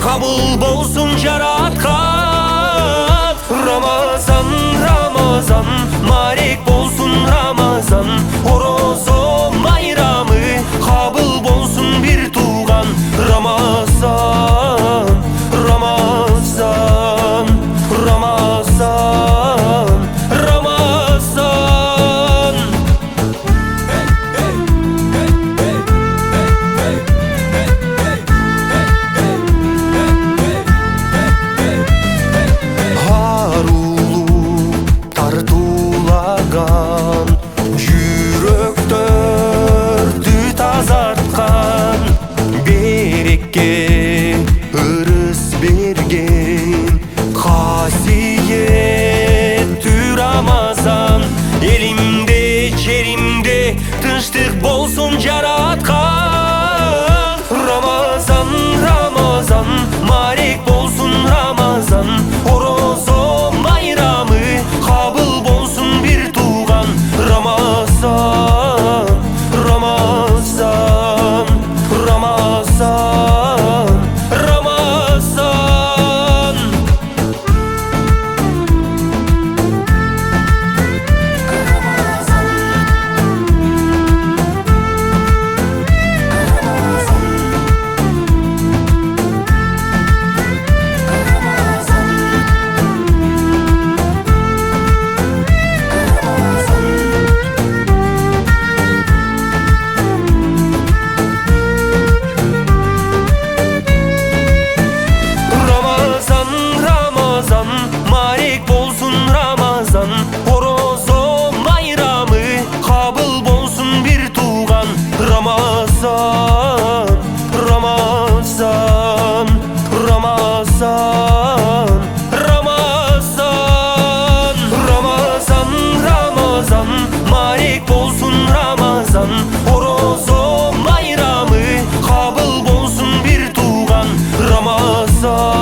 kabul bolsun jaratkan. Ramazan, Ramazan, marek bolsun Ramazan. Horozo bayramı kabul bolsun bir tuğan. Ramazan, Ramazan, Ramazan, Ramazan. Harulu tartulagan, yürek dördü tazartkan. Berekке ырыс берген қасиетті Рамазан. Елімде жерімде тыныштық болсын жаратқан. Рамазан, Рамазан, марек болсын Рамазан. Орозо байрамы қабыл болсын бір туған. Рамазан, Рамазан, Ramazan, Ramazan. Marek bolsun Ramazan, horozo bayramı kabul bolsun bir tuğan. Ramazan, Ramazan, Ramazan, Ramazan. Ramazan, Ramazan, marek bolsun Ramazan. Horozo bayramı kabul bolsun bir tuğan. Ramazan.